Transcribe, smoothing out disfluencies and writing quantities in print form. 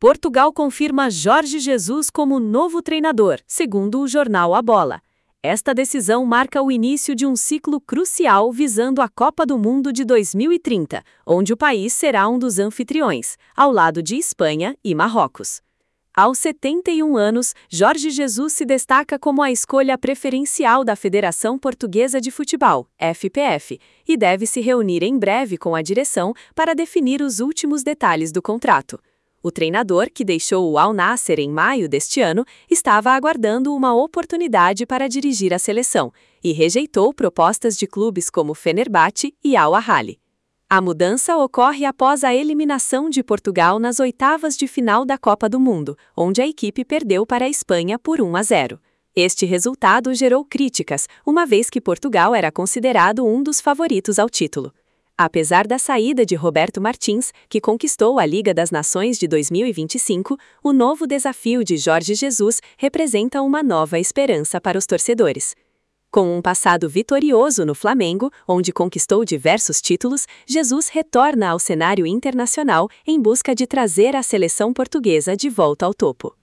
Portugal confirma Jorge Jesus como novo treinador, segundo o jornal A Bola. Esta decisão marca o início de um ciclo crucial visando a Copa do Mundo de 2030, onde o país será um dos anfitriões, ao lado de Espanha e Marrocos. Aos 71 anos, Jorge Jesus se destaca como a escolha preferencial da Federação Portuguesa de Futebol, FPF, e deve se reunir em breve com a direção para definir os últimos detalhes do contrato. O treinador, que deixou o Al Nassr em maio deste ano, estava aguardando uma oportunidade para dirigir a seleção e rejeitou propostas de clubes como Fenerbahçe e Al Ahly. A mudança ocorre após a eliminação de Portugal nas oitavas de final da Copa do Mundo, onde a equipe perdeu para a Espanha por 1-0. Este resultado gerou críticas, uma vez que Portugal era considerado um dos favoritos ao título. Apesar da saída de Roberto Martins, que conquistou a Liga das Nações de 2025, o novo desafio de Jorge Jesus representa uma nova esperança para os torcedores. Com um passado vitorioso no Flamengo, onde conquistou diversos títulos, Jesus retorna ao cenário internacional em busca de trazer a seleção portuguesa de volta ao topo.